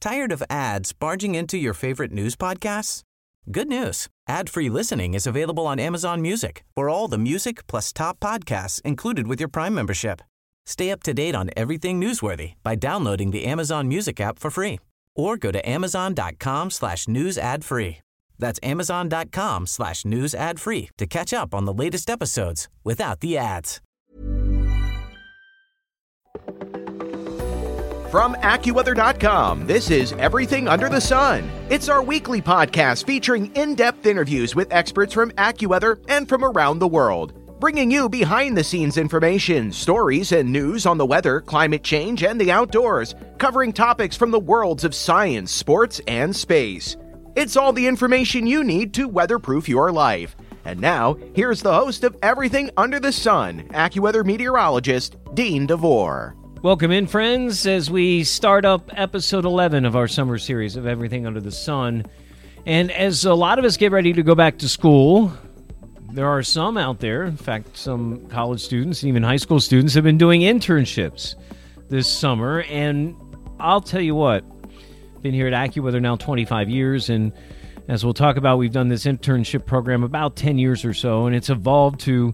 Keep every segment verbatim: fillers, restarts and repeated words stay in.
Tired of ads barging into your favorite news podcasts? Good news. Ad-free listening is available on Amazon Music for all the music plus top podcasts included with your Prime membership. Stay up to date on everything newsworthy by downloading the Amazon Music app for free or go to amazon.com slash news ad free. That's amazon.com slash news ad free to catch up on the latest episodes without the ads. From AccuWeather dot com, this is Everything Under the Sun. It's our weekly podcast featuring in-depth interviews with experts from AccuWeather and from around the world, bringing you behind-the-scenes information, stories, and news on the weather, climate change, and the outdoors, covering topics from the worlds of science, sports, and space. It's all the information you need to weatherproof your life. And now, here's the host of Everything Under the Sun, AccuWeather meteorologist Dean DeVore. Welcome in, friends, as we start up episode eleven of our summer series of Everything Under the Sun. And as a lot of us get ready to go back to school, there are some out there, in fact, some college students and even high school students have been doing internships this summer. And I'll tell you what, been here at AccuWeather now twenty-five years, and as we'll talk about, we've done this internship program about ten years or so, and it's evolved to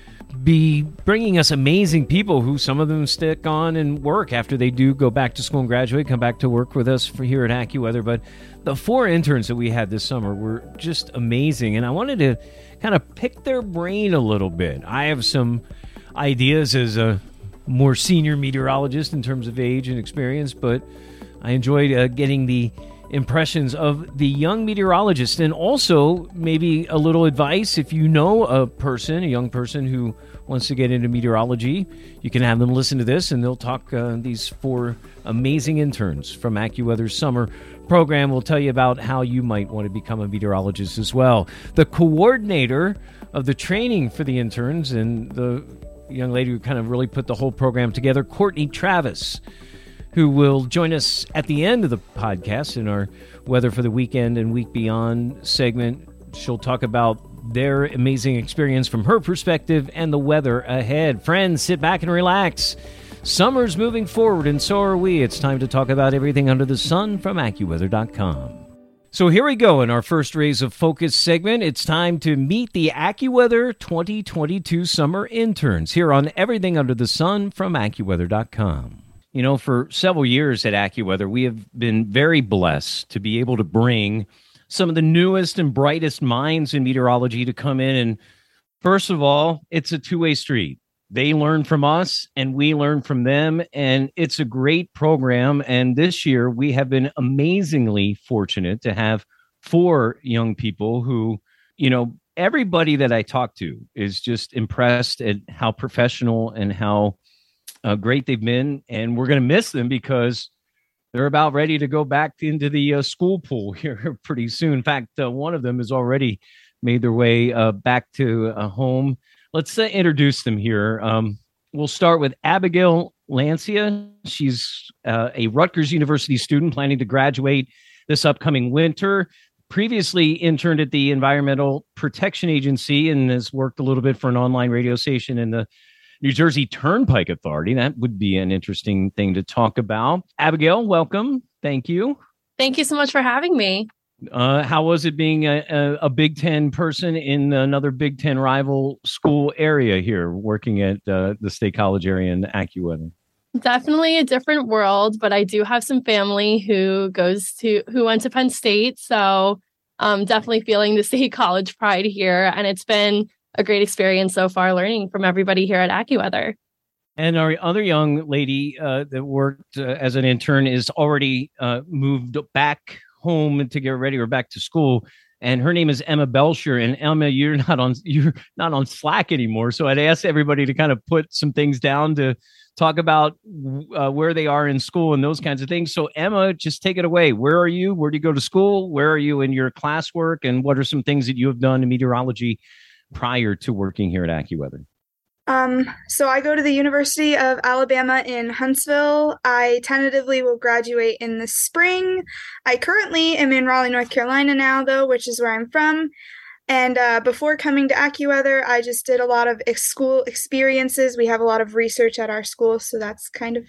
be bringing us amazing people who some of them stick on and work after they do go back to school and graduate, come back to work with us for here at AccuWeather. But the four interns that we had this summer were just amazing, and I wanted to kind of pick their brain a little bit. I have some ideas as a more senior meteorologist in terms of age and experience, but I enjoyed uh, getting the impressions of the young meteorologist, and also maybe a little advice if you know a person, a young person who wants to get into meteorology. You can have them listen to this, and they'll talk uh, these four amazing interns from AccuWeather's summer program will tell you about how you might want to become a meteorologist as well. The coordinator of the training for the interns and the young lady who kind of really put the whole program together, Courtney Travis, who will join us at the end of the podcast in our Weather for the Weekend and Week Beyond segment. She'll talk about their amazing experience from her perspective and the weather ahead. Friends, sit back and relax. Summer's moving forward, and so are we. It's time to talk about everything under the sun from AccuWeather dot com. So here we go in our first Rays of Focus segment. It's time to meet the AccuWeather twenty twenty-two summer interns here on Everything Under the Sun from AccuWeather dot com. You know, for several years at AccuWeather, we have been very blessed to be able to bring some of the newest and brightest minds in meteorology to come in. And first of all, it's a two-way street. They learn from us and we learn from them. And it's a great program. And this year we have been amazingly fortunate to have four young people who, you know, everybody that I talk to is just impressed at how professional and how Uh, great they've been, and we're going to miss them because they're about ready to go back into the uh, school pool here pretty soon. In fact, uh, one of them has already made their way uh, back to uh, home. Let's uh, introduce them here. Um, we'll start with Abigail Lancia. She's uh, a Rutgers University student planning to graduate this upcoming winter. Previously interned at the Environmental Protection Agency and has worked a little bit for an online radio station in the New Jersey Turnpike Authority. That would be an interesting thing to talk about. Abigail, welcome. Thank you. Thank you so much for having me. Uh, how was it being a, a, a Big Ten person in another Big Ten rival school area here, working at uh, the State College area in AccuWeather? Definitely a different world, but I do have some family who goes to who went to Penn State, so um, definitely feeling the State College pride here, and it's been a great experience so far learning from everybody here at AccuWeather. And our other young lady uh, that worked uh, as an intern is already uh, moved back home to get ready or back to school. And her name is Emma Belcher. And Emma, you're not on you're not on Slack anymore. So I'd ask everybody to kind of put some things down to talk about uh, where they are in school and those kinds of things. So Emma, just take it away. Where are you? Where do you go to school? Where are you in your classwork? And what are some things that you have done in meteorology prior to working here at AccuWeather? Um, so I go to the University of Alabama in Huntsville. I tentatively will graduate in the spring. I currently am in Raleigh, North Carolina now, though, which is where I'm from. And uh, before coming to AccuWeather, I just did a lot of ex- school experiences. We have a lot of research at our school, so that's kind of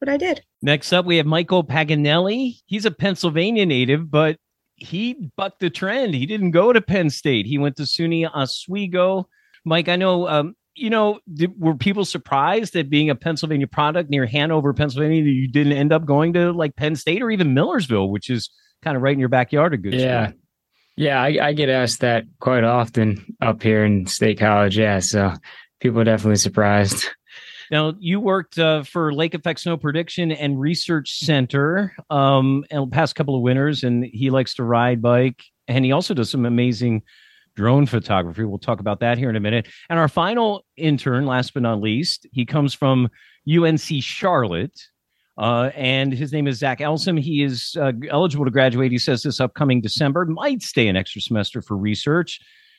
what I did. Next up, we have Michael Paganelli. He's a Pennsylvania native, but he bucked the trend. He didn't go to Penn State. He went to SUNY Oswego. Mike, I know, um, you know, did, were people surprised that being a Pennsylvania product near Hanover, Pennsylvania, that you didn't end up going to like Penn State or even Millersville, which is kind of right in your backyard, a good yeah. school? Yeah, I, I get asked that quite often up here in State College. Yeah, so people are definitely surprised. Now, you worked uh, for Lake Effect Snow Prediction and Research Center um, in the past couple of winters, and he likes to ride bike, and he also does some amazing drone photography. We'll talk about that here in a minute. And our final intern, last but not least, he comes from U N C Charlotte, uh, and his name is Zach Elsom. He is uh, eligible to graduate, he says, this upcoming December, might stay an extra semester for research.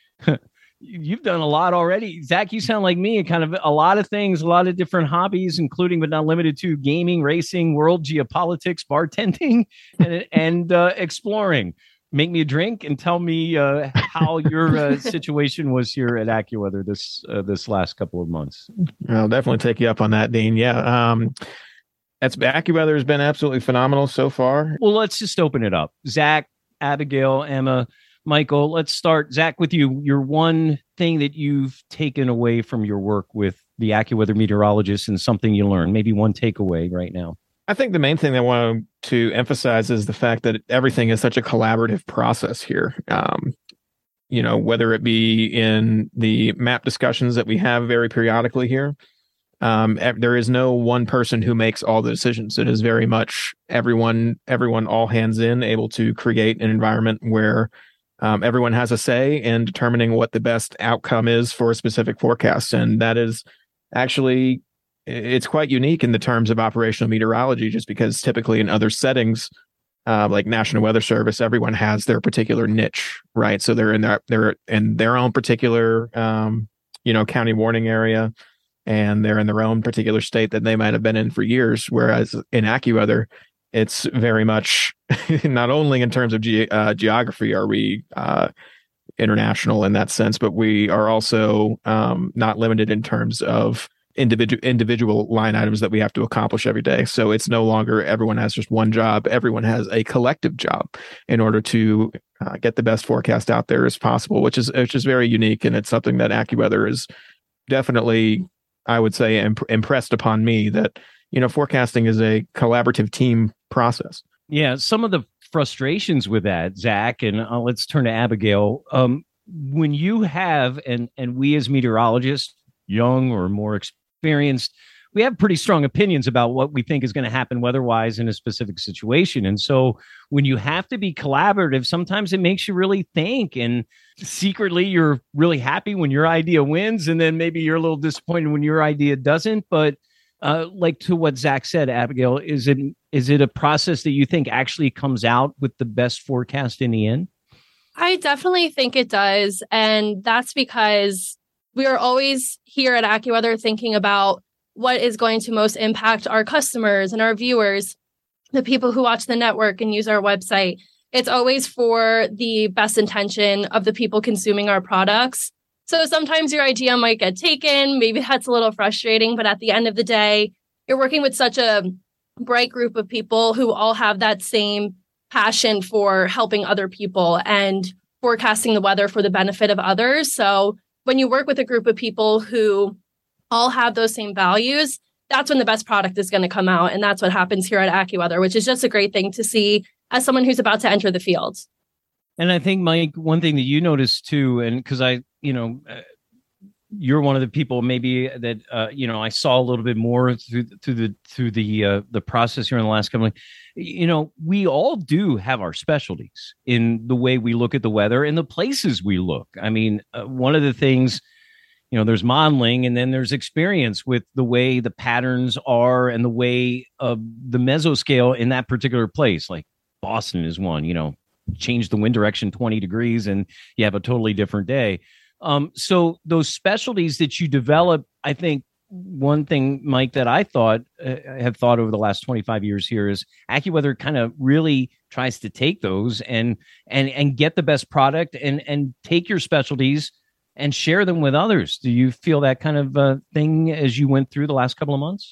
You've done a lot already. Zach, you sound like me, kind of a lot of things, a lot of different hobbies, including but not limited to gaming, racing, world geopolitics, bartending, and, and uh, exploring. Make me a drink and tell me uh, how your uh, situation was here at AccuWeather this uh, this last couple of months. I'll definitely take you up on that, Dean. Yeah, um, that's AccuWeather has been absolutely phenomenal so far. Well, let's just open it up. Zach, Abigail, Emma, Michael, let's start. Zach, with you, your one thing that you've taken away from your work with the AccuWeather meteorologist and something you learned, maybe one takeaway right now. I think the main thing I want to emphasize is the fact that everything is such a collaborative process here. Um, you know, whether it be in the map discussions that we have very periodically here, um, there is no one person who makes all the decisions. It is very much everyone, everyone, all hands in, able to create an environment where um, everyone has a say in determining what the best outcome is for a specific forecast. And that is actually, it's quite unique in the terms of operational meteorology, just because typically in other settings, uh, like National Weather Service, everyone has their particular niche, right? So they're in their they're in their own particular, um, you know, county warning area, and they're in their own particular state that they might have been in for years. Whereas in AccuWeather, it's very much not only in terms of ge- uh, geography are we uh, international in that sense, but we are also um, not limited in terms of individual individual line items that we have to accomplish every day. So it's no longer everyone has just one job. Everyone has a collective job in order to uh, get the best forecast out there as possible, which is which is very unique. And it's something that AccuWeather is definitely, I would say, imp- impressed upon me that, you know, forecasting is a collaborative team process. Yeah, some of the frustrations with that, Zach, and uh, let's turn to Abigail. Um, when you have, and and we as meteorologists, young or more experienced, we have pretty strong opinions about what we think is going to happen weather-wise in a specific situation. And so when you have to be collaborative, sometimes it makes you really think, and secretly you're really happy when your idea wins, and then maybe you're a little disappointed when your idea doesn't. But uh, like to what Zach said, Abigail, is it is it a process that you think actually comes out with the best forecast in the end? I definitely think it does. And that's because we are always here at AccuWeather thinking about what is going to most impact our customers and our viewers, the people who watch the network and use our website. It's always for the best intention of the people consuming our products. So sometimes your idea might get taken. Maybe that's a little frustrating, but at the end of the day, you're working with such a bright group of people who all have that same passion for helping other people and forecasting the weather for the benefit of others. So when you work with a group of people who all have those same values, that's when the best product is going to come out. And that's what happens here at AccuWeather, which is just a great thing to see as someone who's about to enter the field. And I think, Mike, one thing that you noticed too, and because I, you know, uh, you're one of the people maybe that, uh, you know, I saw a little bit more through, through the through the uh, the process here in the last couple of, you know, we all do have our specialties in the way we look at the weather and the places we look. I mean, uh, one of the things, you know, there's modeling and then there's experience with the way the patterns are and the way of the mesoscale in that particular place. Like Boston is one, you know, change the wind direction twenty degrees and you have a totally different day. Um, so those specialties that you develop, I think one thing, Mike, that I thought, uh, have thought over the last twenty-five years here is AccuWeather kind of really tries to take those and, and, and get the best product and, and take your specialties and share them with others. Do you feel that kind of uh, thing as you went through the last couple of months?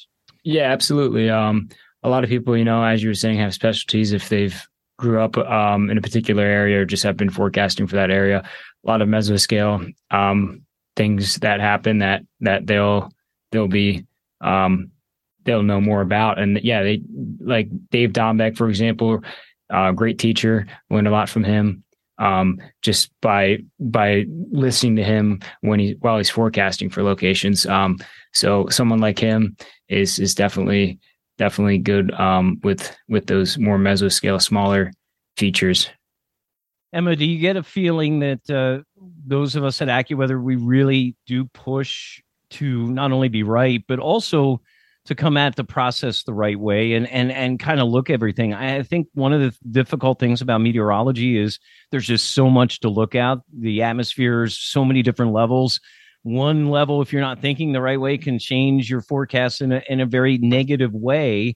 Yeah, absolutely. Um, a lot of people, you know, as you were saying, have specialties if they've grew up um, in a particular area or just have been forecasting for that area. A lot of mesoscale um, things that happen that that they'll they'll be um, they'll know more about. And yeah, they like Dave Dombeck, for example, uh, great teacher. Learned a lot from him um, just by by listening to him when he while he's forecasting for locations. Um, so someone like him is is definitely definitely good um, with with those more mesoscale, smaller features. Emma, do you get a feeling that uh, those of us at AccuWeather, we really do push to not only be right, but also to come at the process the right way and and and kind of look everything? I think one of the difficult things about meteorology is there's just so much to look at. The atmosphere is so many different levels. One level, if you're not thinking the right way, can change your forecast in a in a very negative way.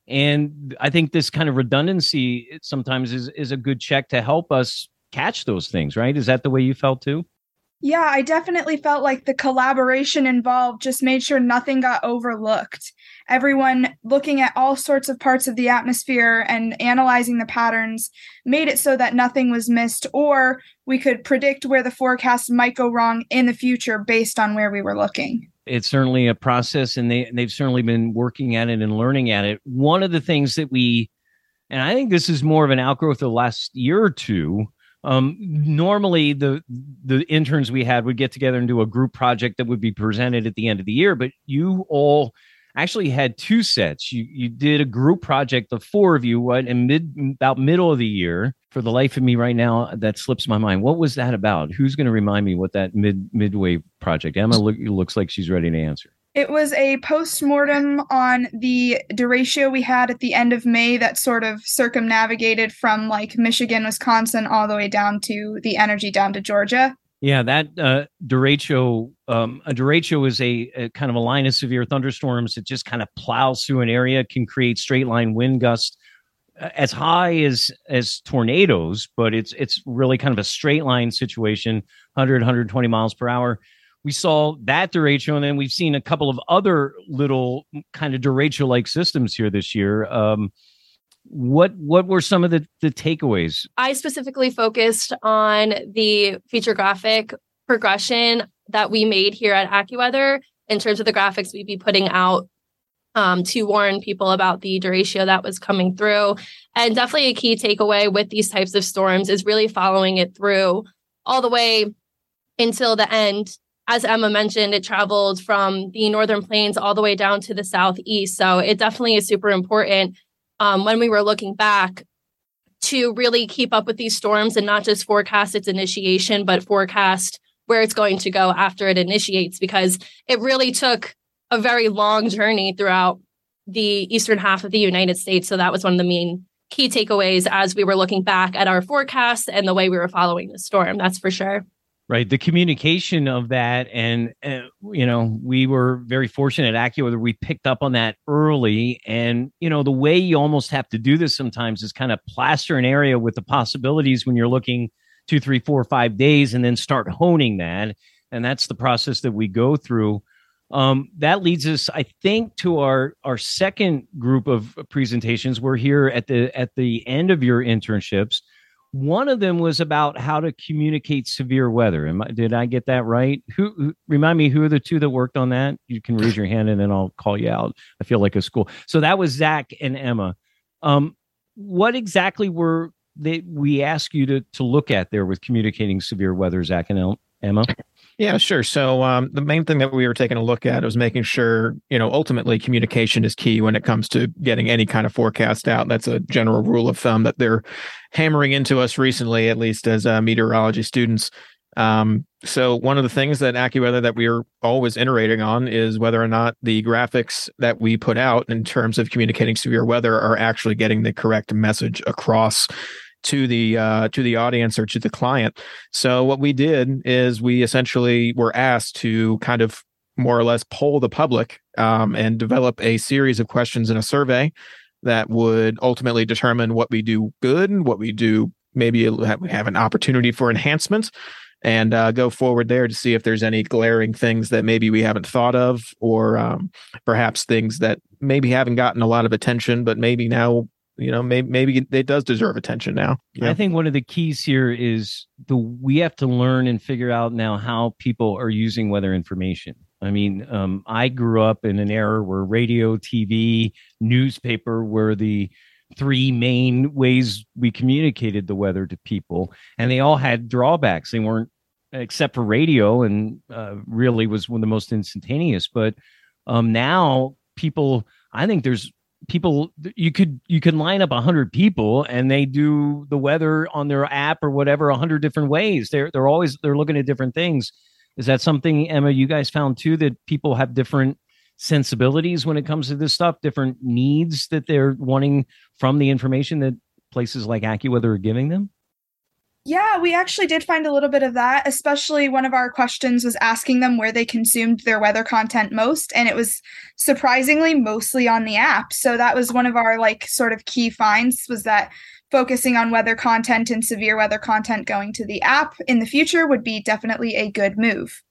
And I think this kind of redundancy sometimes is is a good check to help us catch those things, right? Is that the way you felt too? Yeah, I definitely felt like the collaboration involved just made sure nothing got overlooked. Everyone looking at all sorts of parts of the atmosphere and analyzing the patterns made it so that nothing was missed, or we could predict where the forecast might go wrong in the future based on where we were looking. It's certainly a process, and they, they've certainly been working at it and learning at it. One of the things that we, and I think this is more of an outgrowth of the last year or two, Um, normally the the interns we had would get together and do a group project that would be presented at the end of the year, but you all actually had two sets. You you did a group project, the four of you, what, in mid about middle of the year. For the life of me right now, that slips my mind. What was that about? Who's going to remind me what that mid midway project? Emma look, looks like she's ready to answer. It was a post-mortem on the derecho we had at the end of May that sort of circumnavigated from like Michigan, Wisconsin, all the way down to the energy down to Georgia. Yeah, that uh, derecho, um, a derecho is a, a kind of a line of severe thunderstorms that just kind of plows through an area, can create straight line wind gusts as high as as tornadoes, but it's it's really kind of a straight line situation, one hundred, one hundred twenty miles per hour. We saw that derecho, and then we've seen a couple of other little kind of derecho-like systems here this year. Um, what what were some of the, the takeaways? I specifically focused on the feature graphic progression that we made here at AccuWeather in terms of the graphics we'd be putting out um, to warn people about the derecho that was coming through. And definitely a key takeaway with these types of storms is really following it through all the way until the end. As Emma mentioned, it traveled from the northern plains all the way down to the southeast. So it definitely is super important um, when we were looking back to really keep up with these storms and not just forecast its initiation, but forecast where it's going to go after it initiates, because it really took a very long journey throughout the eastern half of the United States. So that was one of the main key takeaways as we were looking back at our forecast and the way we were following the storm. That's for sure. Right. The communication of that. And, uh, you know, we were very fortunate at AccuWeather. We picked up on that early. And, you know, the way you almost have to do this sometimes is kind of plaster an area with the possibilities when you're looking two, three, four, five days and then start honing that. And that's the process that we go through. Um, that leads us, I think, to our, our second group of presentations. We're here at the at the end of your internships. One of them was about how to communicate severe weather. Am I, did I get that right? Who, who remind me who are the two that worked on that? You can raise your hand and then I'll call you out. I feel like a school. So that was Zach and Emma. Um, what exactly were they? We asked you to to look at there with communicating severe weather, Zach and El- Emma. Yeah, sure. So um, the main thing that we were taking a look at was making sure, you know, ultimately communication is key when it comes to getting any kind of forecast out. That's a general rule of thumb that they're hammering into us recently, at least as uh, meteorology students. Um, so one of the things that AccuWeather that we are always iterating on is whether or not the graphics that we put out in terms of communicating severe weather are actually getting the correct message across to the uh, to the audience or to the client. So what we did is we essentially were asked to kind of more or less poll the public um, and develop a series of questions in a survey that would ultimately determine what we do good, what we do maybe have, we have an opportunity for enhancement, and uh, go forward there to see if there's any glaring things that maybe we haven't thought of, or um, perhaps things that maybe haven't gotten a lot of attention, but maybe now, you know, maybe maybe it does deserve attention now. Yeah. I think one of the keys here is the we have to learn and figure out now how people are using weather information. I mean, um, I grew up in an era where radio, T V, newspaper were the three main ways we communicated the weather to people, and they all had drawbacks. They weren't, except for radio, and uh, really was one of the most instantaneous. But um, now people, I think there's people you could you can line up a hundred people and they do the weather on their app or whatever a hundred different ways. They're they're always they're looking at different things. Is that something, Emma, you guys found too, that people have different sensibilities when it comes to this stuff, different needs that they're wanting from the information that places like AccuWeather are giving them? Yeah, we actually did find a little bit of that, especially one of our questions was asking them where they consumed their weather content most, and it was surprisingly mostly on the app. So that was one of our like sort of key finds, was that focusing on weather content and severe weather content going to the app in the future would be definitely a good move.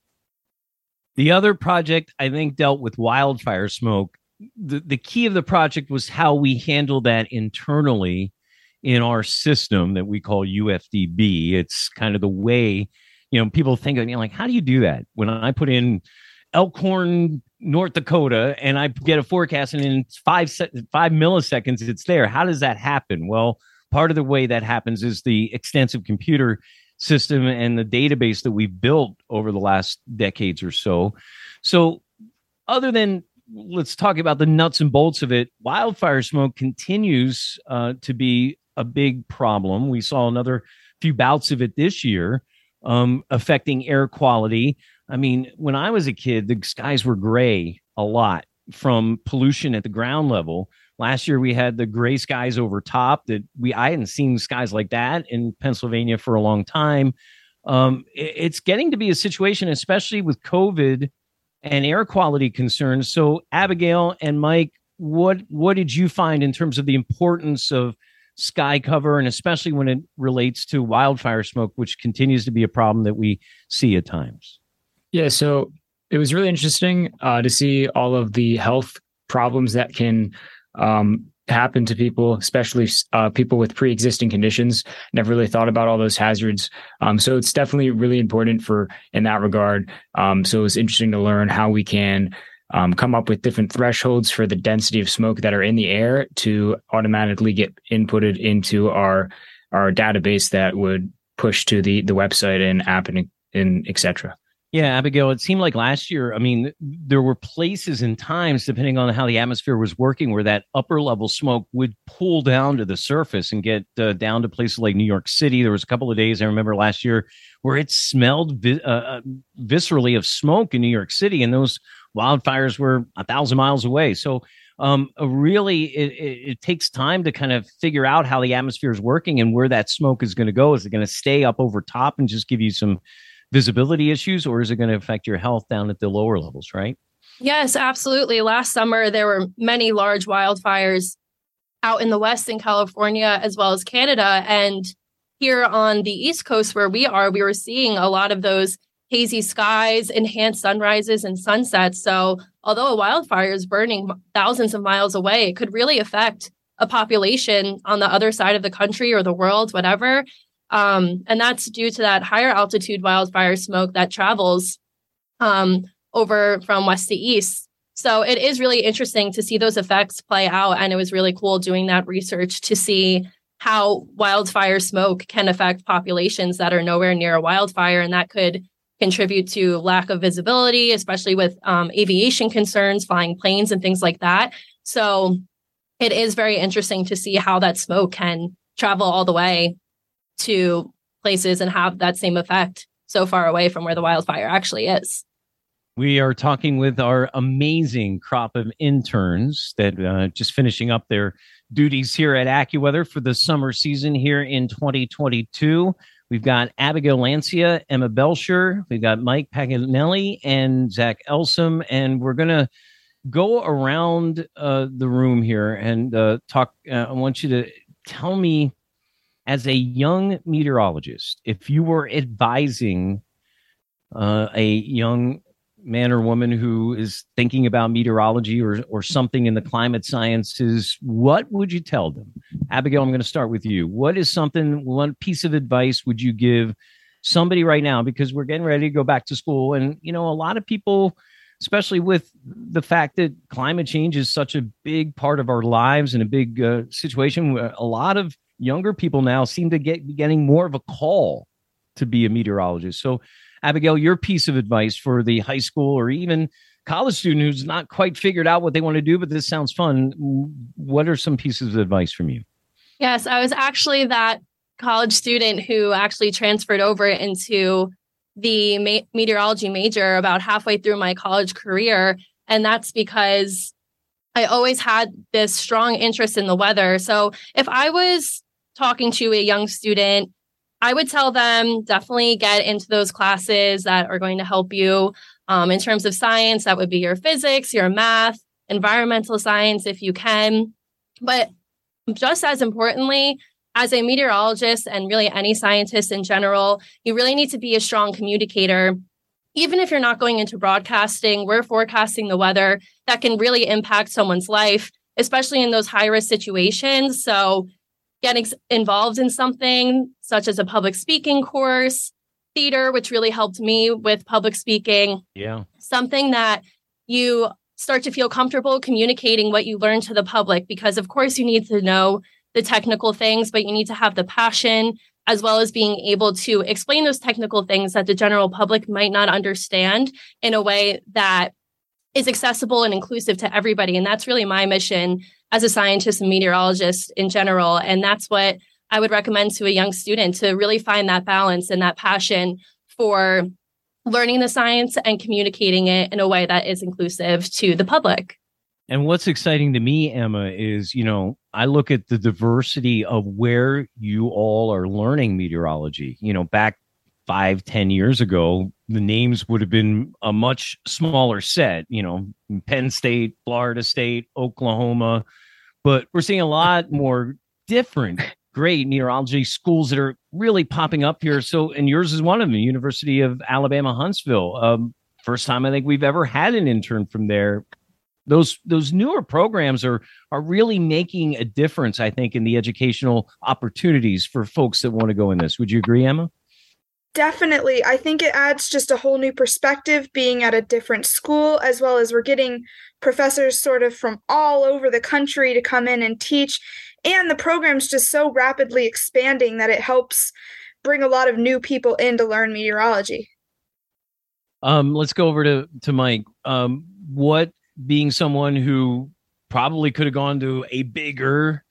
The other project, I think, dealt with wildfire smoke. The, the key of the project was how we handle that internally in our system that we call U F D B. It's kind of the way, you know, people think of, you know, like, how do you do that? When I put in Elkhorn, North Dakota, and I get a forecast and in five, se- five milliseconds, it's there. How does that happen? Well, part of the way that happens is the extensive computer system and the database that we've built over the last decades or so. So other than, let's talk about the nuts and bolts of it, wildfire smoke continues uh, to be a big problem. We saw another few bouts of it this year, um, affecting air quality. I mean, when I was a kid, the skies were gray a lot from pollution at the ground level. Last year, we had the gray skies over top that we I hadn't seen skies like that in Pennsylvania for a long time. Um, it, it's getting to be a situation, especially with COVID and air quality concerns. So, Abigail and Mike, what what did you find in terms of the importance of sky cover, and especially when it relates to wildfire smoke, which continues to be a problem that we see at times? Yeah, so it was really interesting uh, to see all of the health problems that can um, happen to people, especially uh, people with pre-existing conditions. Never really thought about all those hazards. Um, so it's definitely really important for in that regard. Um, so it's interesting to learn how we can um, come up with different thresholds for the density of smoke that are in the air to automatically get inputted into our our database that would push to the the website and app and, and et cetera. Yeah, Abigail, it seemed like last year, I mean, there were places and times, depending on how the atmosphere was working, where that upper level smoke would pull down to the surface and get uh, down to places like New York City. There was a couple of days, I remember last year, where it smelled vi- uh, viscerally of smoke in New York City, and those wildfires were a thousand miles away. So um, really, it, it, it takes time to kind of figure out how the atmosphere is working and where that smoke is going to go. Is it going to stay up over top and just give you some visibility issues, or is it going to affect your health down at the lower levels, right? Yes, absolutely. Last summer, there were many large wildfires out in the West in California, as well as Canada. And here on the East Coast where we are, we were seeing a lot of those hazy skies, enhanced sunrises and sunsets. So although a wildfire is burning thousands of miles away, it could really affect a population on the other side of the country or the world, whatever. Um, and that's due to that higher altitude wildfire smoke that travels um, over from west to east. So it is really interesting to see those effects play out. And it was really cool doing that research to see how wildfire smoke can affect populations that are nowhere near a wildfire. And that could contribute to lack of visibility, especially with um, aviation concerns, flying planes and things like that. So it is very interesting to see how that smoke can travel all the way to places and have that same effect so far away from where the wildfire actually is. We are talking with our amazing crop of interns that uh, just finishing up their duties here at AccuWeather for the summer season here in twenty twenty-two. We've got Abigail Lancia, Emma Belcher, we've got Mike Paganelli and Zach Elsom, and we're going to go around uh, the room here and uh, talk. Uh, I want you to tell me, as a young meteorologist, if you were advising uh, a young man or woman who is thinking about meteorology or or something in the climate sciences, what would you tell them? Abigail, I'm going to start with you. What is something, one piece of advice would you give somebody right now? Because we're getting ready to go back to school. And, you know, a lot of people, especially with the fact that climate change is such a big part of our lives and a big uh, situation, a lot of younger people now seem to get be getting more of a call to be a meteorologist. So, Abigail, your piece of advice for the high school or even college student who's not quite figured out what they want to do, but this sounds fun. What are some pieces of advice from you? Yes, I was actually that college student who actually transferred over into the ma- meteorology major about halfway through my college career. And that's because I always had this strong interest in the weather. So if I was talking to a young student, I would tell them definitely get into those classes that are going to help you um, in terms of science. That would be your physics, your math, environmental science, if you can. But just as importantly, as a meteorologist and really any scientist in general, you really need to be a strong communicator. Even if you're not going into broadcasting, we're forecasting the weather that can really impact someone's life, especially in those high-risk situations. So getting involved in something such as a public speaking course, theater, which really helped me with public speaking. Yeah. Something that you start to feel comfortable communicating what you learn to the public, because of course you need to know the technical things, but you need to have the passion as well as being able to explain those technical things that the general public might not understand in a way that is accessible and inclusive to everybody. And that's really my mission as a scientist and meteorologist in general. And that's what I would recommend to a young student, to really find that balance and that passion for learning the science and communicating it in a way that is inclusive to the public. And what's exciting to me, Emma, is, you know, I look at the diversity of where you all are learning meteorology. You know, back five, ten years ago, the names would have been a much smaller set, you know, Penn State, Florida State, Oklahoma. But we're seeing a lot more different great meteorology schools that are really popping up here. So, and yours is one of them, University of Alabama, Huntsville. Um, first time I think we've ever had an intern from there. Those those newer programs are are really making a difference, I think, in the educational opportunities for folks that want to go in this. Would you agree, Emma? Definitely. I think it adds just a whole new perspective being at a different school, as well as we're getting professors sort of from all over the country to come in and teach. And the program's just so rapidly expanding that it helps bring a lot of new people in to learn meteorology. Um, let's go over to, to Mike. Um, what, being someone who probably could have gone to a bigger,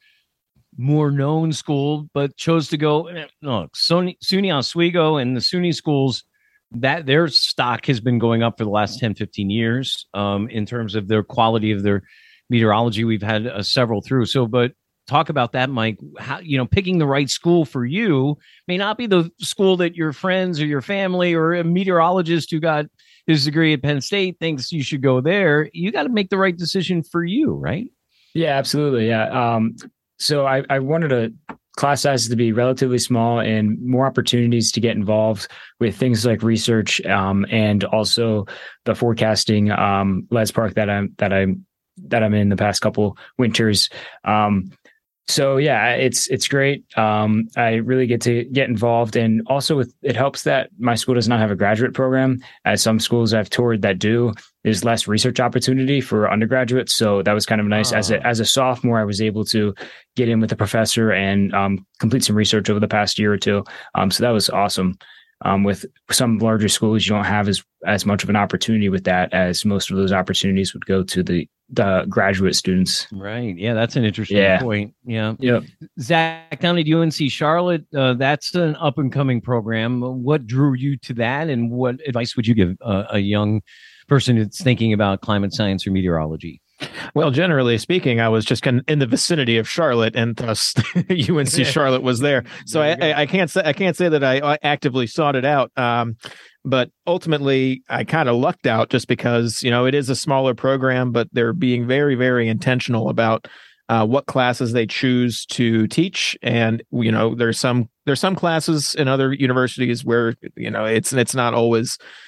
more known school, but chose to go, no, SUNY, SUNY Oswego and the SUNY schools, that their stock has been going up for the last ten, fifteen years um, in terms of their quality of their meteorology. We've had uh, several through. So, but talk about that, Mike. How, you know, picking the right school for you may not be the school that your friends or your family or a meteorologist who got his degree at Penn State thinks you should go there. You got to make the right decision for you, right? Yeah, absolutely. Yeah. Um, so I, I wanted a class sizes to be relatively small and more opportunities to get involved with things like research um, and also the forecasting um, L E S Park that I'm that I'm that I'm in the past couple winters. Um, So yeah, it's it's great. Um, I really get to get involved, and also with it helps that my school does not have a graduate program, as some schools I've toured that do. There's less research opportunity for undergraduates, so that was kind of nice. Oh. As a as a sophomore, I was able to get in with a professor and um, complete some research over the past year or two. Um, so that was awesome. Um, with some larger schools, you don't have as as much of an opportunity with that, as most of those opportunities would go to the the graduate students. Right. Yeah, that's an interesting yeah. point. Yeah. Yep. Zach, down at U N C Charlotte, uh, that's an up and coming program. What drew you to that, and what advice would you give uh, a young person that's thinking about climate science or meteorology? Well, generally speaking, I was just kind of in the vicinity of Charlotte, and thus U N C Charlotte was there. So there I, I, I can't say I can't say that I actively sought it out. Um, but ultimately, I kind of lucked out just because, you know, it is a smaller program, but they're being very, very intentional about uh, what classes they choose to teach. And, you know, there's some there's some classes in other universities where, you know, it's it's not always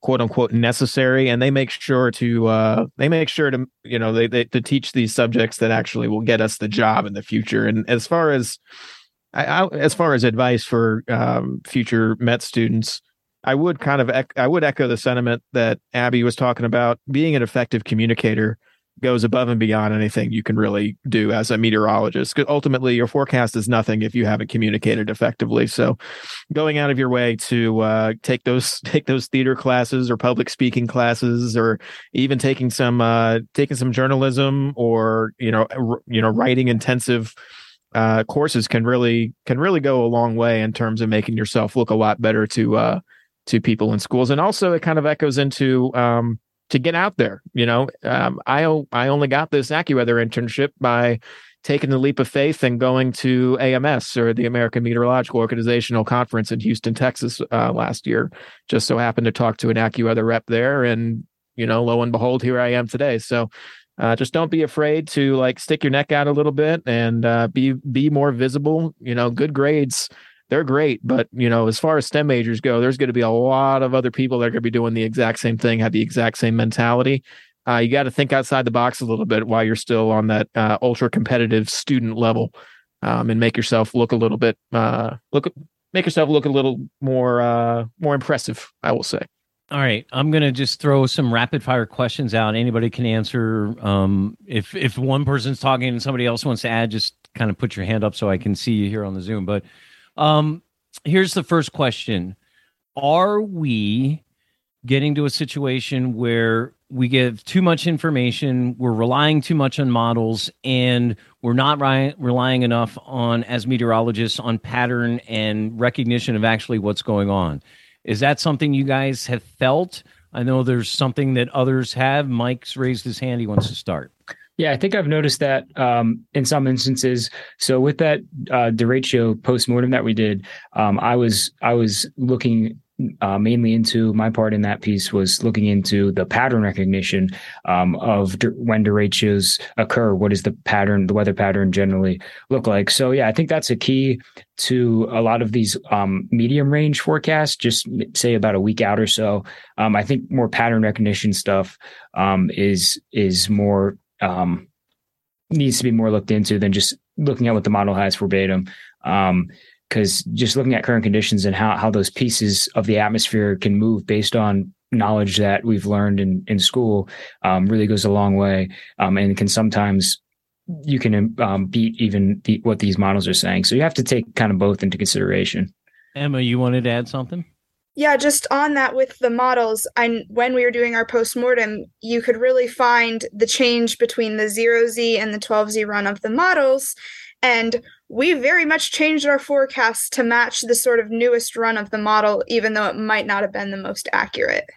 quote unquote necessary, and they make sure to uh, they make sure to you know they, they to teach these subjects that actually will get us the job in the future. And as far as I, I, as far as advice for um, future Met students, I would kind of ec- I would echo the sentiment that Abby was talking about. Being an effective communicator goes above and beyond anything you can really do as a meteorologist. Because ultimately, your forecast is nothing if you haven't communicated effectively. So, going out of your way to uh, take those take those theater classes or public speaking classes, or even taking some uh, taking some journalism or you know r- you know writing intensive uh, courses can really can really go a long way in terms of making yourself look a lot better to uh, to people in schools. And also, it kind of echoes into um, to get out there. You know, um, I I only got this AccuWeather internship by taking the leap of faith and going to A M S, or the American Meteorological Organizational Conference in Houston, Texas, uh, last year. Just so happened to talk to an AccuWeather rep there, and you know, lo and behold, here I am today. So. Uh, just don't be afraid to like stick your neck out a little bit and uh, be be more visible. You know, good grades, they're great, but you know, as far as STEM majors go, there's going to be a lot of other people that are going to be doing the exact same thing, have the exact same mentality. Uh, you got to think outside the box a little bit while you're still on that uh, ultra competitive student level, um, and make yourself look a little bit uh, look make yourself look a little more uh, more impressive, I will say. All right, I'm going to just throw some rapid fire questions out. Anybody can answer. Um, if if one person's talking and somebody else wants to add, just kind of put your hand up so I can see you here on the Zoom. But um, here's the first question. Are we getting to a situation where we give too much information, we're relying too much on models, and we're not ri- relying enough on, as meteorologists, on pattern and recognition of actually what's going on? Is that something you guys have felt? I know there's something that others have. Mike's raised his hand. He wants to start. Yeah, I think I've noticed that um, in some instances. So with that uh, derecho postmortem that we did, um, I was I was looking uh, mainly into my part in that piece was looking into the pattern recognition um, of de- when derechos occur. What does the pattern, the weather pattern generally look like? So yeah, I think that's a key to a lot of these um, medium range forecasts, just say about a week out or so. Um, I think more pattern recognition stuff um, is is more um, needs to be more looked into than just looking at what the model has verbatim. Um, Because just looking at current conditions and how, how those pieces of the atmosphere can move based on knowledge that we've learned in, in school um, really goes a long way, um, and can sometimes you can um, beat even the, what these models are saying. So you have to take kind of both into consideration. Emma, you wanted to add something? Yeah, just on that with the models, I, when we were doing our postmortem, you could really find the change between the zero Z and the twelve Z run of the models. And we very much changed our forecasts to match the sort of newest run of the model, even though it might not have been the most accurate.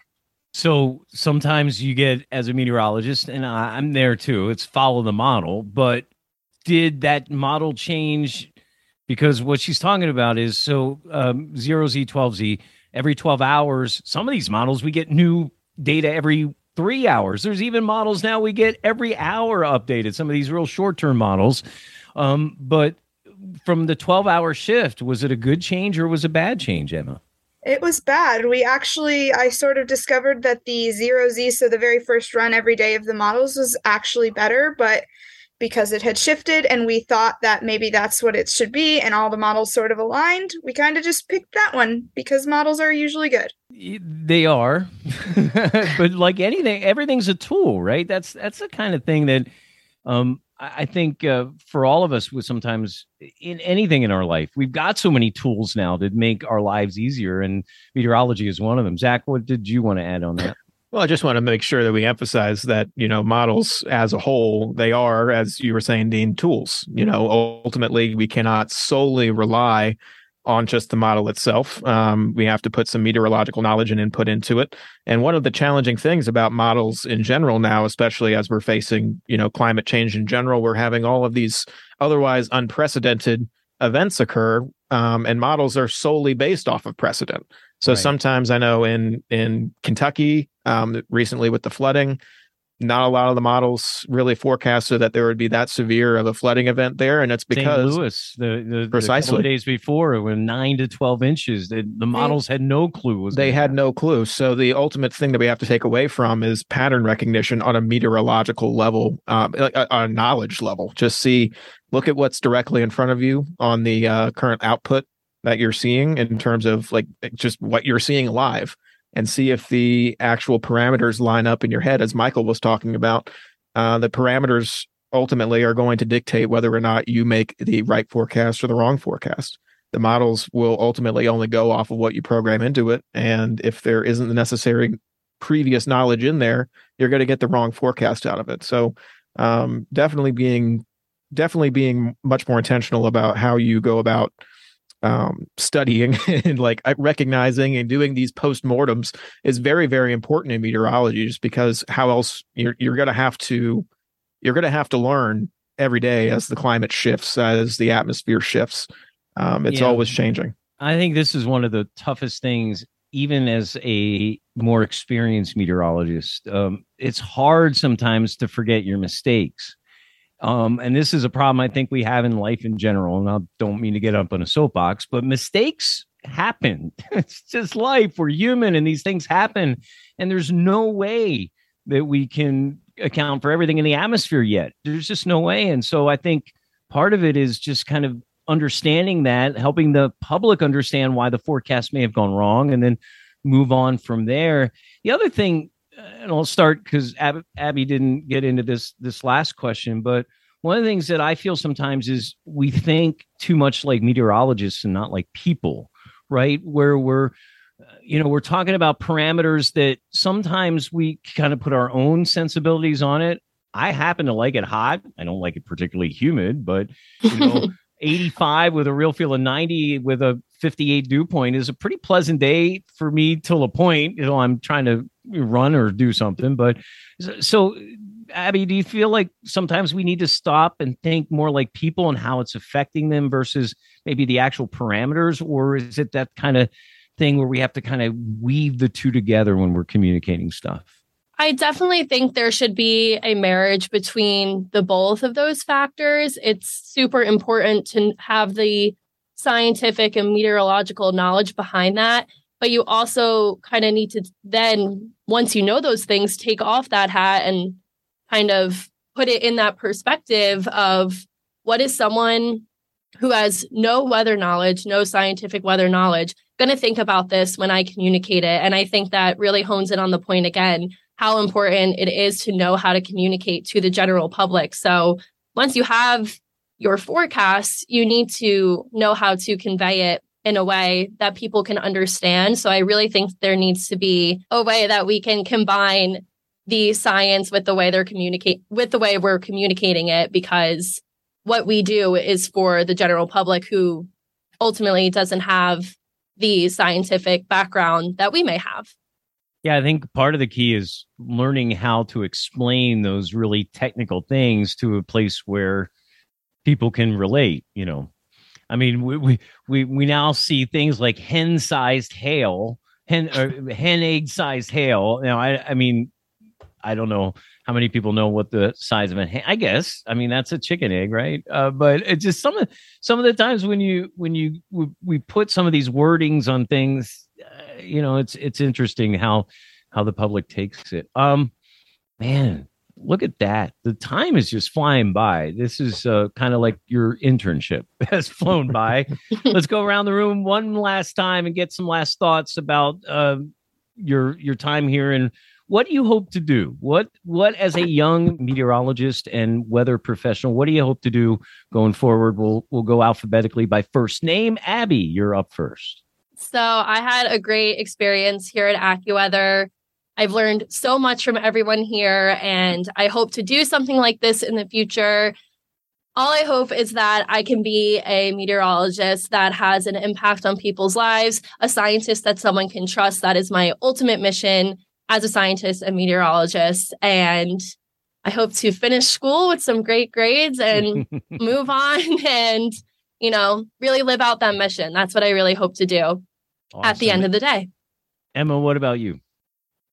So sometimes you get, as a meteorologist, and I, I'm there too, it's follow the model, but did that model change? Because what she's talking about is, so um, zero Z, twelve Z, every twelve hours, some of these models, we get new data every three hours. There's even models now we get every hour updated, some of these real short-term models. Um, but from the twelve-hour shift, was it a good change or was it a bad change, Emma? It was bad. We actually, I sort of discovered that the zero Z, so the very first run every day of the models, was actually better, but because it had shifted and we thought that maybe that's what it should be and all the models sort of aligned, we kind of just picked that one because models are usually good. They are. But like anything, everything's a tool, right? That's that's the kind of thing that um, I think uh, for all of us, with sometimes in anything in our life, we've got so many tools now that make our lives easier, and meteorology is one of them. Zach, what did you want to add on that? Well, I just want to make sure that we emphasize that, you know, models as a whole, they are, as you were saying, Dean, tools. You know, ultimately, we cannot solely rely on just the model itself. Um, we have to put some meteorological knowledge and input into it. And one of the challenging things about models in general now, especially as we're facing, you know, climate change in general, we're having all of these otherwise unprecedented events occur, um, and models are solely based off of precedent. So right. Sometimes I know in in Kentucky, um, recently with the flooding, not a lot of the models really forecasted that there would be that severe of a flooding event there, and it's because Saint Louis, the, the, precisely the couple of days before, when nine to twelve inches, the, the models had no clue. Was they had happen. no clue. So the ultimate thing that we have to take away from is pattern recognition on a meteorological level, um, on a knowledge level. Just see, look at what's directly in front of you on the uh, current output that you're seeing in terms of like just what you're seeing live, and see if the actual parameters line up in your head, as Michael was talking about. Uh, the parameters ultimately are going to dictate whether or not you make the right forecast or the wrong forecast. The models will ultimately only go off of what you program into it. And if there isn't the necessary previous knowledge in there, you're going to get the wrong forecast out of it. So um, definitely being definitely being much more intentional about how you go about um studying and like recognizing and doing these postmortems is very, very important in meteorology, just because how else you're you're gonna have to you're gonna have to learn every day as the climate shifts, as the atmosphere shifts. Um it's Yeah. always changing. I think this is one of the toughest things, even as a more experienced meteorologist. Um, it's hard sometimes to forget your mistakes. Um, and this is a problem I think we have in life in general. And I don't mean to get up on a soapbox, but mistakes happen. It's just life. We're human and these things happen. And there's no way that we can account for everything in the atmosphere yet. There's just no way. And so I think part of it is just kind of understanding that, helping the public understand why the forecast may have gone wrong, and then move on from there. The other thing, and I'll start because Ab- Abby didn't get into this this last question, but one of the things that I feel sometimes is we think too much like meteorologists and not like people, right? Where we're, uh, you know, we're talking about parameters that sometimes we kind of put our own sensibilities on it. I happen to like it hot. I don't like it particularly humid, but you know, eighty-five with a real feel of ninety with a fifty-eight dew point is a pretty pleasant day for me till a point. You know, I'm trying to run or do something. But so, Abby, do you feel like sometimes we need to stop and think more like people and how it's affecting them versus maybe the actual parameters? Or is it that kind of thing where we have to kind of weave the two together when we're communicating stuff? I definitely think there should be a marriage between the both of those factors. It's super important to have the scientific and meteorological knowledge behind that. But you also kind of need to then, once you know those things, take off that hat and kind of put it in that perspective of what is someone who has no weather knowledge, no scientific weather knowledge, going to think about this when I communicate it. And I think that really hones in on the point again, how important it is to know how to communicate to the general public. So once you have your forecast, you need to know how to convey it in a way that people can understand. So I really think there needs to be a way that we can combine the science with the way they're communicate with the way we're communicating it, because what we do is for the general public who ultimately doesn't have the scientific background that we may have. Yeah, I think part of the key is learning how to explain those really technical things to a place where people can relate. You know, I mean, we we we, we now see things like hen-sized hail, hen or hen egg-sized hail. Now, I I mean, I don't know how many people know what the size of a hen. I guess I mean that's a chicken egg, right? Uh, but it's just some of some of the times when you when you we, we put some of these wordings on things. Uh, you know, it's it's interesting how how the public takes it. Um, man, look at that. The time is just flying by. This is uh, kind of like your internship has flown by. Let's go around the room one last time and get some last thoughts about uh, your your time here and what do you hope to do? What what as a young meteorologist and weather professional, what do you hope to do going forward? We'll we'll go alphabetically by first name. Abby, you're up first. So I had a great experience here at AccuWeather. I've learned so much from everyone here, and I hope to do something like this in the future. All I hope is that I can be a meteorologist that has an impact on people's lives, a scientist that someone can trust. That is my ultimate mission as a scientist and meteorologist. And I hope to finish school with some great grades and move on and, you know, really live out that mission. That's what I really hope to do. Awesome. At the end of the day. Emma, what about you?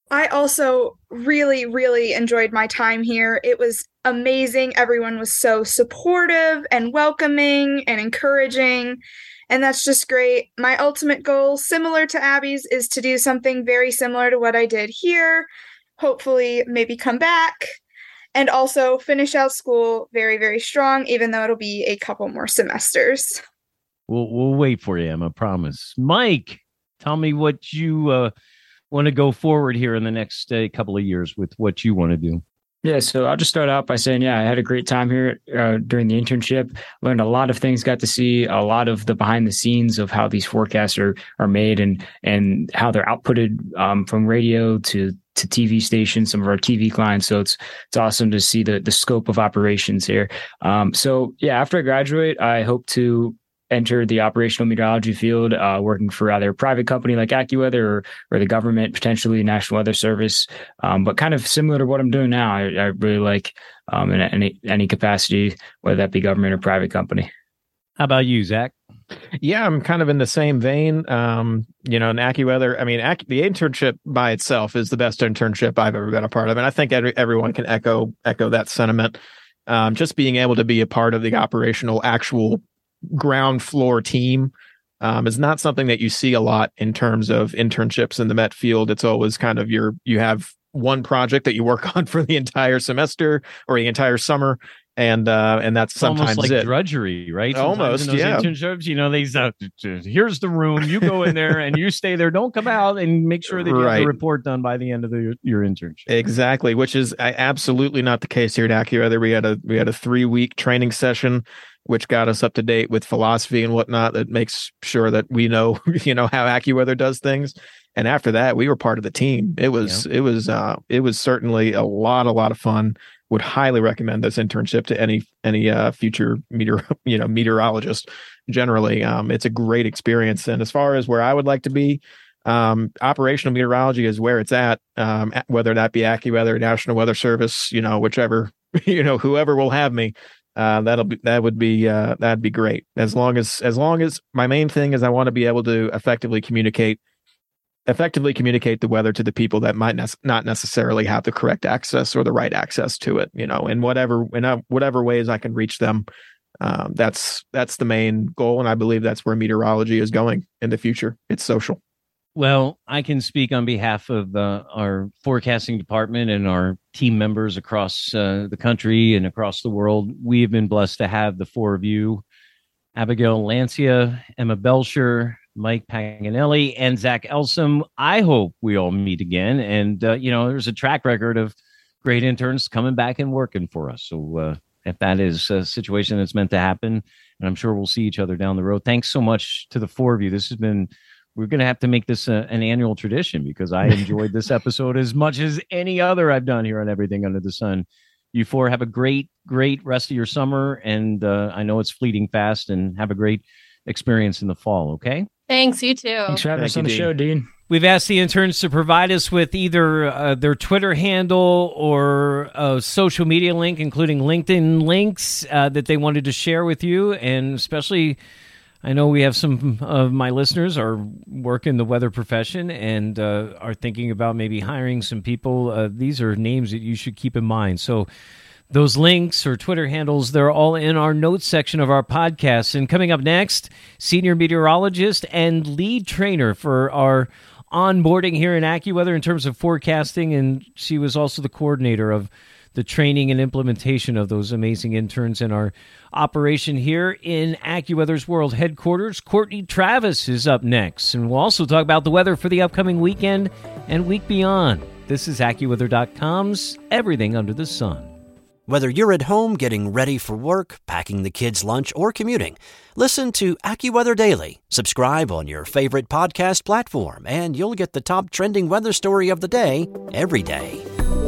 I also really, really enjoyed my time here. It was amazing. Everyone was so supportive and welcoming and encouraging, and that's just great. My ultimate goal, similar to Abby's, is to do something very similar to what I did here. Hopefully, maybe come back and also finish out school very, very strong, even though it'll be a couple more semesters. We'll, we'll wait for you, Emma, promise. Mike, tell me what you uh, want to go forward here in the next uh, couple of years with what you want to do. Yeah, so I'll just start out by saying, yeah, I had a great time here uh, during the internship. Learned a lot of things, got to see a lot of the behind the scenes of how these forecasts are, are made and and how they're outputted um, from radio to to T V stations, some of our T V clients. So it's it's awesome to see the the scope of operations here. Um, so yeah, after I graduate, I hope to enter the operational meteorology field, uh, working for either a private company like AccuWeather or, or the government, potentially National Weather Service, um, but kind of similar to what I'm doing now. I, I really like um, in any any capacity, whether that be government or private company. How about you, Zach? Yeah, I'm kind of in the same vein. Um, you know, in AccuWeather, I mean, Ac- the internship by itself is the best internship I've ever been a part of, and I think every, everyone can echo echo that sentiment. Um, just being able to be a part of the operational, actual ground floor team um, is not something that you see a lot in terms of internships in the Met field. It's always kind of your, you have one project that you work on for the entire semester or the entire summer. And, uh, and that's it's sometimes almost like it. drudgery, right? Sometimes almost, in those yeah. internships, you know, they uh, here's the room, you go in there and you stay there. Don't come out, and make sure that you right. have the report done by the end of the, your internship. Exactly, which is absolutely not the case here at AccuWeather. We had a we had a three week training session, which got us up to date with philosophy and whatnot. That makes sure that we know, you know, how AccuWeather does things. And after that, we were part of the team. It was, yeah. it was, uh, it was certainly a lot, a lot of fun. Would highly recommend this internship to any any uh, future meteor, you know, meteorologist. Generally, um, it's a great experience. And as far as where I would like to be, um, operational meteorology is where it's at. Um, whether that be AccuWeather, National Weather Service, you know, whichever, you know, whoever will have me. Uh, that'll be that would be uh, that'd be great. As long as as long as my main thing is I want to be able to effectively communicate, effectively communicate the weather to the people that might ne- not necessarily have the correct access or the right access to it. You know, in whatever in uh, whatever ways I can reach them. Um, that's that's the main goal, and I believe that's where meteorology is going in the future. It's social. Well, I can speak on behalf of uh, our forecasting department and our team members across uh, the country and across the world. We have been blessed to have the four of you, Abigail Lancia, Emma Belcher, Mike Paganelli, and Zach Elsom. I hope we all meet again. And, uh, you know, there's a track record of great interns coming back and working for us. So uh, if that is a situation that's meant to happen, and I'm sure we'll see each other down the road. Thanks so much to the four of you. This has been... We're going to have to make this a, an annual tradition, because I enjoyed this episode as much as any other I've done here on Everything Under the Sun. You four have a great, great rest of your summer. And uh, I know it's fleeting fast, and have a great experience in the fall. Okay. Thanks. You too. Thanks for having Thank us on you, the Dean. show, Dean. We've asked the interns to provide us with either uh, their Twitter handle or a social media link, including LinkedIn links uh, that they wanted to share with you. And especially, I know we have some of my listeners are work in the weather profession and uh, are thinking about maybe hiring some people. Uh, these are names that you should keep in mind. So those links or Twitter handles, they're all in our notes section of our podcast. And coming up next, senior meteorologist and lead trainer for our onboarding here in AccuWeather in terms of forecasting. And she was also the coordinator of the training and implementation of those amazing interns in our operation here in AccuWeather's World Headquarters. Courtney Travis is up next, and we'll also talk about the weather for the upcoming weekend and week beyond. This is AccuWeather dot com's Everything Under the Sun. Whether you're at home getting ready for work, packing the kids' lunch, or commuting, listen to AccuWeather Daily. Subscribe on your favorite podcast platform, and you'll get the top trending weather story of the day every day.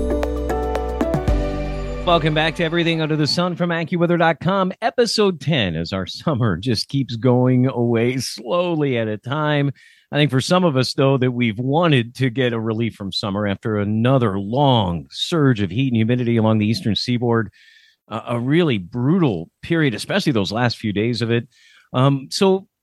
Welcome back to Everything Under the Sun from AccuWeather dot com, episode ten, as our summer just keeps going away slowly at a time. I think for some of us, though, that we've wanted to get a relief from summer after another long surge of heat and humidity along the eastern seaboard, uh, a really brutal period, especially those last few days of it. Um, so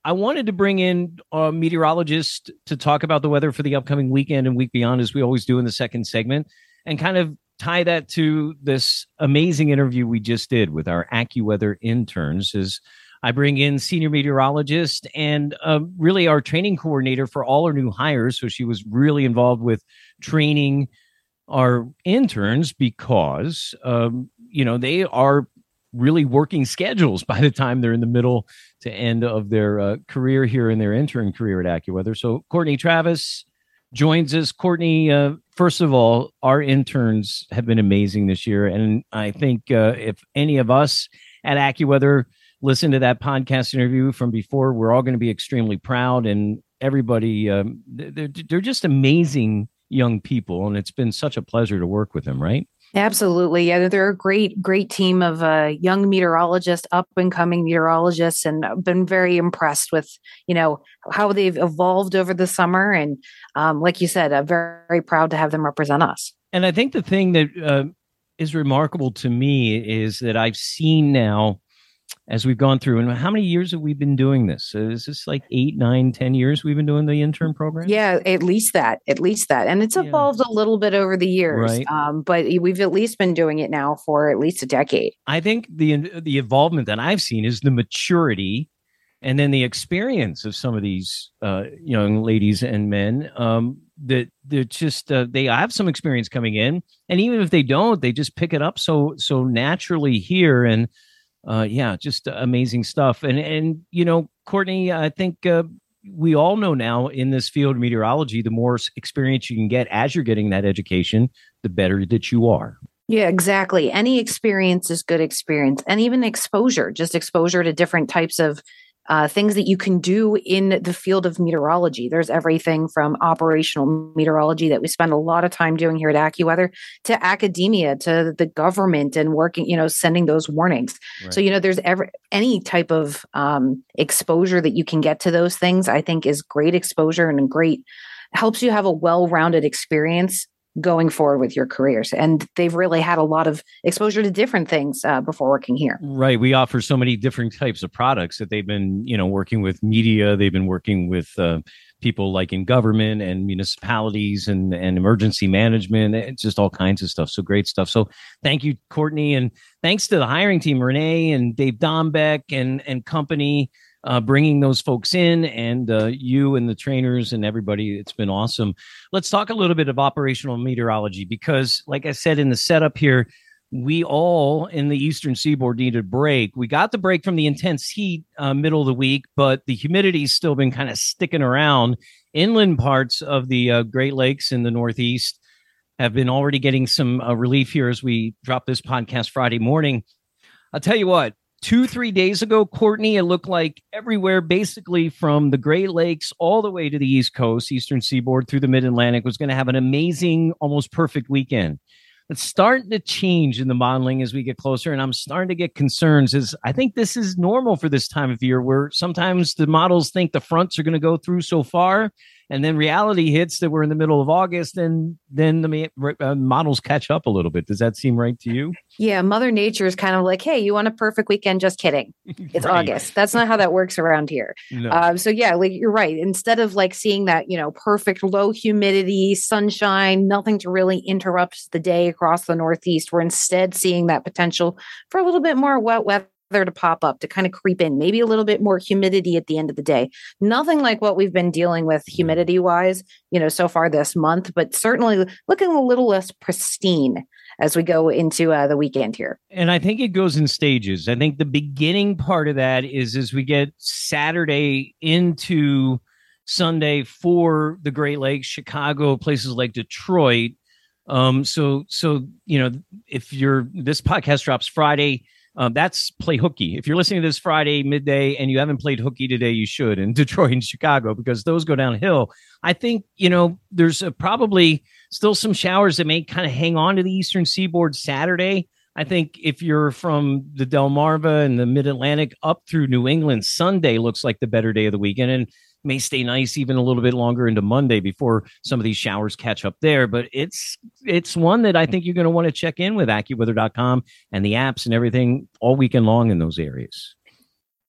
I wanted to bring in a meteorologist to talk about the weather for the upcoming weekend and week beyond, as we always do in the second segment, and kind of tie that to this amazing interview we just did with our AccuWeather interns. As I bring in senior meteorologist and uh, really our training coordinator for all our new hires. So she was really involved with training our interns because, um, you know, they are really working schedules by the time they're in the middle to end of their uh, career here in their intern career at AccuWeather. So Courtney Travis joins us. Courtney, uh, first of all, our interns have been amazing this year. And I think uh, if any of us at AccuWeather listen to that podcast interview from before, we're all going to be extremely proud. And everybody, um, they're, they're just amazing young people. And it's been such a pleasure to work with them, right? Absolutely. Yeah, they're a great, great team of uh, young meteorologists, up and coming meteorologists, and I've been very impressed with, you know, how they've evolved over the summer. And um, like you said, I'm very, very proud to have them represent us. And I think the thing that uh, is remarkable to me is that I've seen now, as we've gone through, and how many years have we been doing this? So is this like eight, nine, ten years we've been doing the intern program? Yeah, at least that, at least that. And it's evolved yeah. a little bit over the years, right. um, but we've at least been doing it now for at least a decade. I think the the involvement that I've seen is the maturity and then the experience of some of these uh, young ladies and men um, that they're just, uh, they have some experience coming in. And even if they don't, they just pick it up so so naturally here. And Uh, yeah, just amazing stuff. And, and you know, Courtney, I think uh, we all know now in this field of meteorology, the more experience you can get as you're getting that education, the better that you are. Yeah, exactly. Any experience is good experience. And even exposure, just exposure to different types of uh, things that you can do in the field of meteorology. There's everything from operational meteorology that we spend a lot of time doing here at AccuWeather to academia, to the government and working, you know, sending those warnings. Right. So, you know, there's every, any type of um, exposure that you can get to those things, I think is great exposure and great, helps you have a well-rounded experience going forward with your careers. And they've really had a lot of exposure to different things uh, before working here. Right. We offer so many different types of products that they've been, you know, working with media. They've been working with uh, people like in government and municipalities and, and emergency management. It's just all kinds of stuff. So great stuff. So thank you, Courtney. And thanks to the hiring team, Renee and Dave Dombeck and, and company, Uh, bringing those folks in, and uh, you and the trainers and everybody. It's been awesome. Let's talk a little bit of operational meteorology, because like I said in the setup here, we all in the Eastern Seaboard need a break. We got the break from the intense heat uh, middle of the week, but the humidity's still been kind of sticking around. Inland parts of the uh, Great Lakes in the Northeast have been already getting some uh, relief here as we drop this podcast Friday morning. I'll tell you what, Two, three days ago, Courtney, it looked like everywhere, basically from the Great Lakes all the way to the East Coast, Eastern Seaboard through the Mid-Atlantic, was going to have an amazing, almost perfect weekend. It's starting to change in the modeling as we get closer, and I'm starting to get concerns. Is I think this is normal for this time of year, where sometimes the models think the fronts are going to go through so far, and then reality hits that we're in the middle of August, and then the uh, models catch up a little bit. Does that seem right to you? Yeah, Mother Nature is kind of like, hey, you want a perfect weekend? Just kidding. It's right. August. That's not how that works around here. No. Um, so yeah, like you're right. Instead of like seeing that, you know, perfect low humidity, sunshine, nothing to really interrupt the day across the Northeast, we're instead seeing that potential for a little bit more wet weather to pop up, to kind of creep in, maybe a little bit more humidity at the end of the day. Nothing like what we've been dealing with humidity wise, you know, so far this month, but certainly looking a little less pristine as we go into uh, the weekend here. And I think it goes in stages. I think the beginning part of that is as we get Saturday into Sunday for the Great Lakes, Chicago, places like Detroit. Um, so, so, you know, if you're, this podcast drops Friday, Um, that's play hooky. If you're listening to this Friday midday and you haven't played hooky today, you should in Detroit and Chicago, because those go downhill. I think, you know, there's a, probably still some showers that may kind of hang on to the Eastern Seaboard Saturday. I think if you're from the Delmarva and the Mid-Atlantic up through New England, Sunday looks like the better day of the weekend, and may stay nice even a little bit longer into Monday before some of these showers catch up there. But it's it's one that I think you're going to want to check in with AccuWeather dot com and the apps and everything all weekend long in those areas.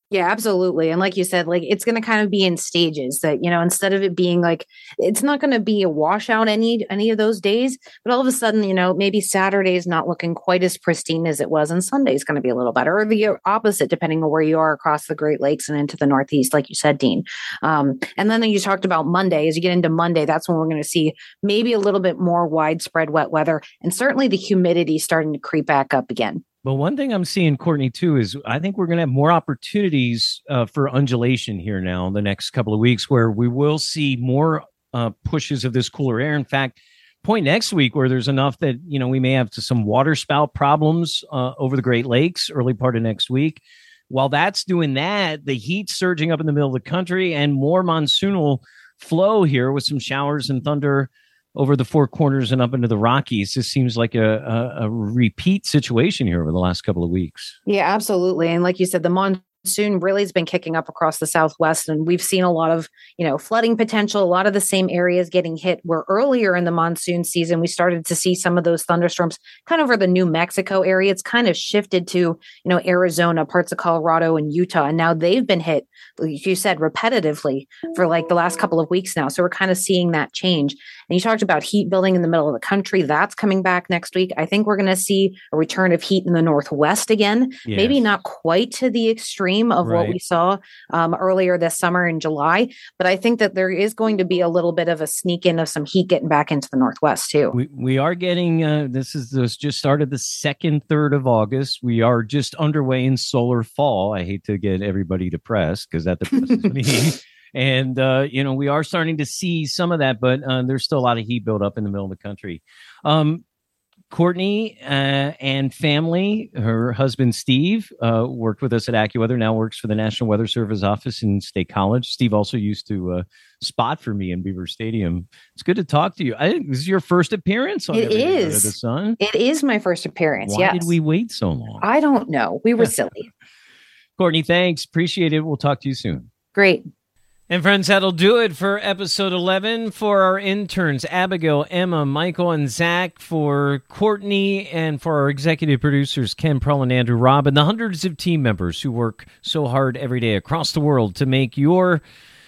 Yeah, absolutely. And like you said, like it's going to kind of be in stages that, you know, instead of it being like, it's not going to be a washout any, any of those days, but all of a sudden, you know, maybe Saturday is not looking quite as pristine as it was and Sunday is going to be a little better, or the opposite, depending on where you are across the Great Lakes and into the Northeast, like you said, Dean. Um, and then you talked about Monday. As you get into Monday, that's when we're going to see maybe a little bit more widespread wet weather, and certainly the humidity starting to creep back up again. But one thing I'm seeing, Courtney, too, is I think we're going to have more opportunities uh, for undulation here now in the next couple of weeks, where we will see more uh, pushes of this cooler air. In fact, point next week where there's enough that, you know, we may have some water spout problems uh, over the Great Lakes early part of next week. While that's doing that, the heat's surging up in the middle of the country and more monsoonal flow here with some showers and thunder over the Four Corners and up into the Rockies. This seems like a, a, a repeat situation here over the last couple of weeks. Yeah, absolutely. And like you said, the monsoon really has been kicking up across the Southwest, and we've seen a lot of, you know, flooding potential, a lot of the same areas getting hit where earlier in the monsoon season, we started to see some of those thunderstorms kind of over the New Mexico area. It's kind of shifted to, you know, Arizona, parts of Colorado and Utah. And now they've been hit, like you said, repetitively for like the last couple of weeks now. So we're kind of seeing that change. And you talked about heat building in the middle of the country. That's coming back next week. I think we're going to see a return of heat in the Northwest again, yes. Maybe not quite to the extreme of right. what we saw um, earlier this summer in July. But I think that there is going to be a little bit of a sneak in of some heat getting back into the Northwest too. We we are getting, uh, this is this just started the second third of August. We are just underway in solar fall. I hate to get everybody depressed because that depresses me. And, uh, you know, we are starting to see some of that, but uh, there's still a lot of heat built up in the middle of the country. Um, Courtney uh, and family, her husband, Steve, uh, worked with us at AccuWeather, now works for the National Weather Service office in State College. Steve also used to uh, spot for me in Beaver Stadium. It's good to talk to you. I think this is your first appearance on it Everything is. Under the Sun. It is my first appearance, Why yes. did we wait so long? I don't know. We were silly. Courtney, thanks. Appreciate it. We'll talk to you soon. Great. And friends, that'll do it for episode eleven. For our interns, Abigail, Emma, Michael, and Zach, for Courtney, and for our executive producers, Ken Pearl and Andrew Robb, and the hundreds of team members who work so hard every day across the world to make your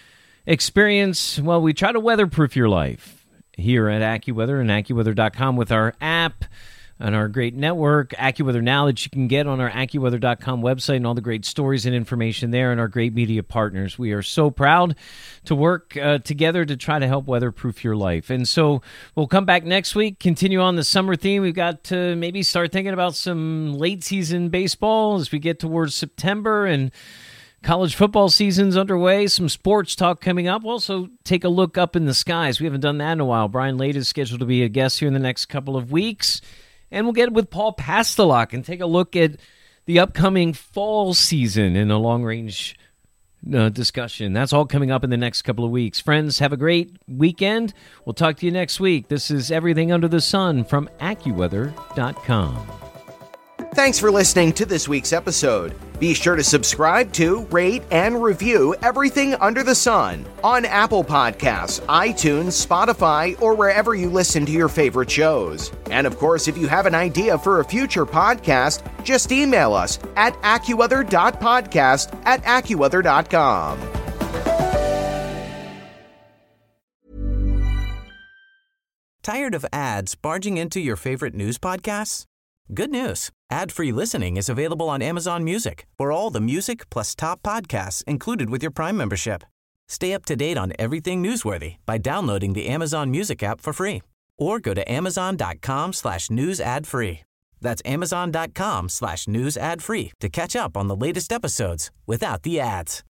experience, well, we try to weatherproof your life here at AccuWeather and AccuWeather dot com with our app and our great network, AccuWeather Now, that you can get on our AccuWeather dot com website, and all the great stories and information there, and our great media partners. We are so proud to work uh, together to try to help weatherproof your life. And so we'll come back next week, continue on the summer theme. We've got to maybe start thinking about some late season baseball as we get towards September, and college football season's underway. Some sports talk coming up. We'll also take a look up in the skies. We haven't done that in a while. Brian Lade is scheduled to be a guest here in the next couple of weeks. And we'll get with Paul Pastelok and take a look at the upcoming fall season in a long-range uh, discussion. That's all coming up in the next couple of weeks. Friends, have a great weekend. We'll talk to you next week. This is Everything Under the Sun from AccuWeather dot com. Thanks for listening to this week's episode. Be sure to subscribe to, rate, and review Everything Under the Sun on Apple Podcasts, iTunes, Spotify, or wherever you listen to your favorite shows. And of course, if you have an idea for a future podcast, just email us at AccuWeather dot podcast at AccuWeather dot com. Tired of ads barging into your favorite news podcasts? Good news. Ad-free listening is available on Amazon Music for all the music plus top podcasts included with your Prime membership. Stay up to date on everything newsworthy by downloading the Amazon Music app for free or go to amazon.com slash news ad free. That's amazon.com slash news ad free to catch up on the latest episodes without the ads.